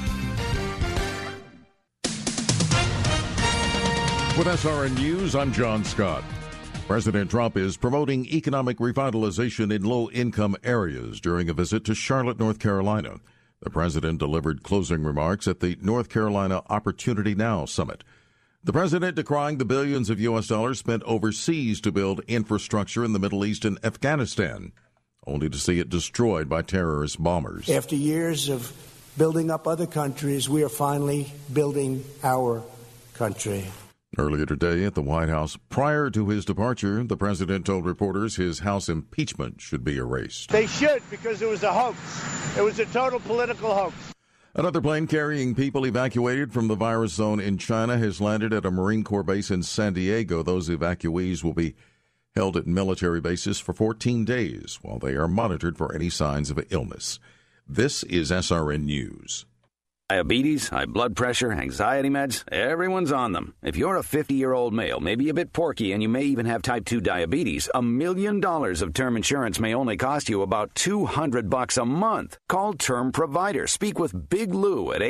With SRN News, I'm John Scott. President Trump is promoting economic revitalization in low-income areas during a visit to Charlotte, North Carolina. The president delivered closing remarks at the North Carolina Opportunity Now Summit. The president decrying the billions of U.S. dollars spent overseas to build infrastructure in the Middle East and Afghanistan, only to see it destroyed by terrorist bombers. After years of building up other countries, we are finally building our country. Earlier today at the White House, prior to his departure, the president told reporters his House impeachment should be erased. They should, because it was a hoax. It was a total political hoax. Another plane carrying people evacuated from the virus zone in China has landed at a Marine Corps base in San Diego. Those evacuees will be held at military bases for 14 days while they are monitored for any signs of illness. This is SRN News. Diabetes, high blood pressure, anxiety meds, everyone's on them. If you're a 50-year-old male, maybe a bit porky, and you may even have type 2 diabetes, $1 million of term insurance may only cost you about $200 a month. Call Term Provider. Speak with Big Lou at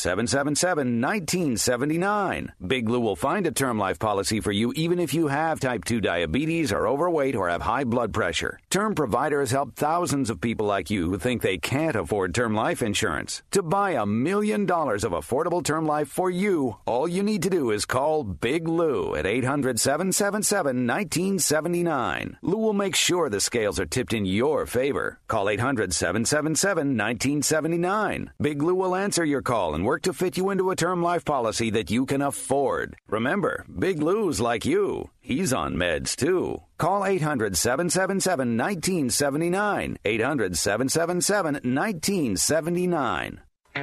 800-777-1979. Big Lou will find a term life policy for you even if you have type 2 diabetes, are overweight, or have high blood pressure. Term Provider has helped thousands of people like you who think they can't afford term life insurance. To buy $1 million of affordable term life for you, all you need to do is call Big Lou at 800-777-1979. Lou will make sure the scales are tipped in your favor. Call 800-777-1979. Big Lou will answer your call and work to fit you into a term life policy that you can afford. Remember, Big Lou's like you. He's on meds, too. Call 800-777-1979. 800-777-1979.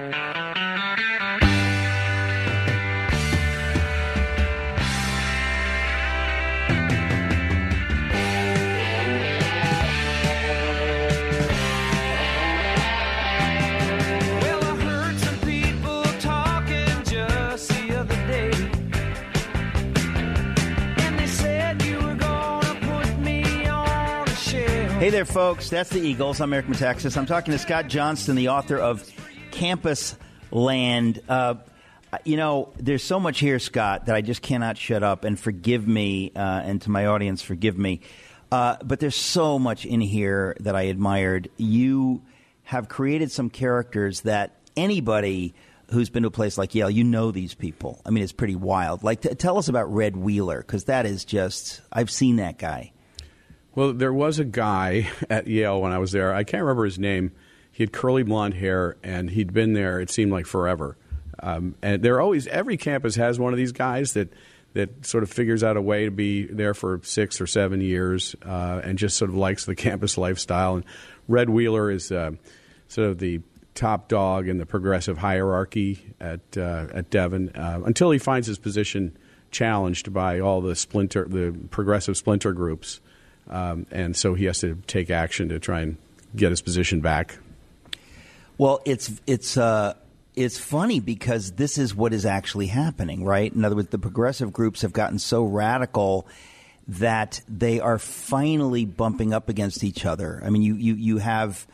Hey there, folks. That's the Eagles. I'm Eric Metaxas. I'm talking to Scott Johnston, the author of Campus Land. There's so much here, Scott, that I just cannot shut up. And forgive me, and to my audience, forgive me. But there's so much in here that I admired. You have created some characters that anybody who's been to a place like Yale, you know these people. I mean, it's pretty wild. Like, tell us about Red Wheeler, because that is just, I've seen that guy. Well, there was a guy at Yale when I was there. I can't remember his name. He had curly blonde hair, and he'd been there, it seemed like, forever. And they're always, every campus has one of these guys that sort of figures out a way to be there for 6 or 7 years and just sort of likes the campus lifestyle. And Red Wheeler is sort of the top dog in the progressive hierarchy at Devon until he finds his position challenged by all the progressive splinter groups. And so he has to take action to try and get his position back. Well, it's funny because this is what is actually happening, right? In other words, the progressive groups have gotten so radical that they are finally bumping up against each other. I mean, you have,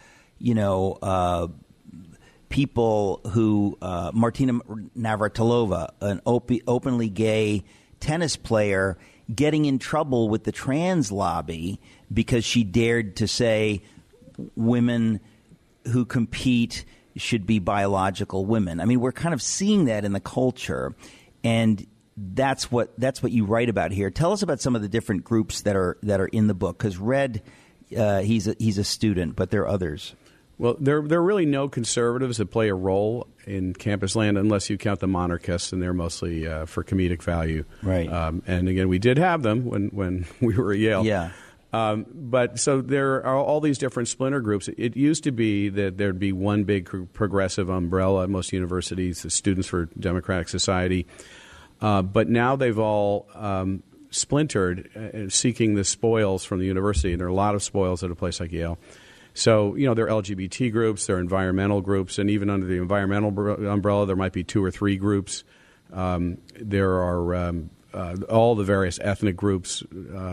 people who Martina Navratilova, an openly gay tennis player, getting in trouble with the trans lobby because she dared to say women who compete should be biological women. I mean, we're kind of seeing that in the culture, and that's what you write about here. Tell us about some of the different groups that are in the book, because Red, he's a student, but there are others. Well, there are really no conservatives that play a role in Campus Land unless you count the monarchists, and they're mostly for comedic value. Right. And again, we did have them when we were at Yale. Yeah. But so there are all these different splinter groups. It used to be that there'd be one big progressive umbrella at most universities, the Students for Democratic Society. But now they've all splintered, seeking the spoils from the university. And there are a lot of spoils at a place like Yale. So, there are LGBT groups, there are environmental groups, and even under the environmental umbrella, there might be 2 or 3 groups. There are all the various ethnic groups,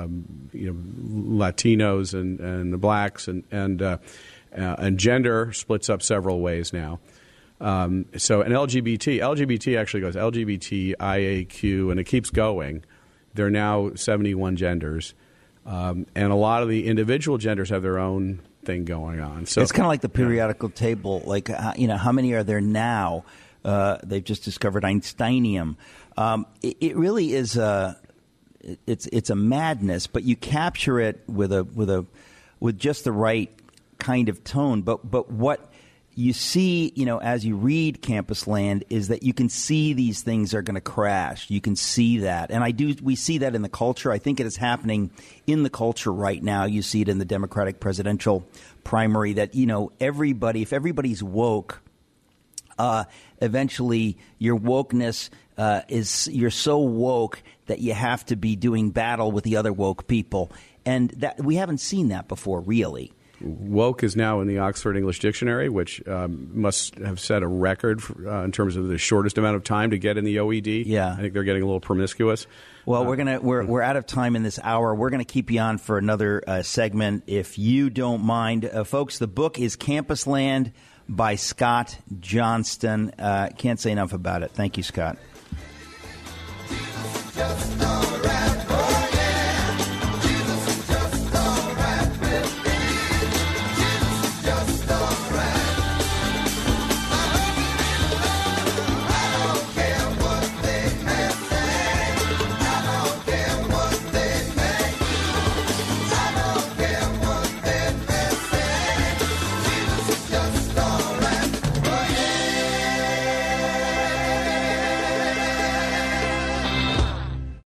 Latinos and the blacks, and gender splits up several ways now. And LGBT actually goes LGBT, IAQ, and it keeps going. There are now 71 genders, and a lot of the individual genders have their own thing going on. So it's kind of like the periodical table. Like, how many are there now? They've just discovered Einsteinium. It really is it's a madness, but you capture it with just the right kind of tone. But what you see, as you read Campus Land, is that you can see these things are going to crash. You can see that, and we see that in the culture. I think it is happening in the culture right now. You see it in the Democratic presidential primary. That if everybody's woke, eventually your wokeness you're so woke that you have to be doing battle with the other woke people, and that we haven't seen that before, really. Woke is now in the Oxford English Dictionary, which must have set a record in terms of the shortest amount of time to get in the OED. Yeah, I think they're getting a little promiscuous. Well, we're out of time in this hour. We're gonna keep you on for another segment if you don't mind, folks. The book is Campus Land by Scott Johnston. Can't say enough about it. Thank you, Scott.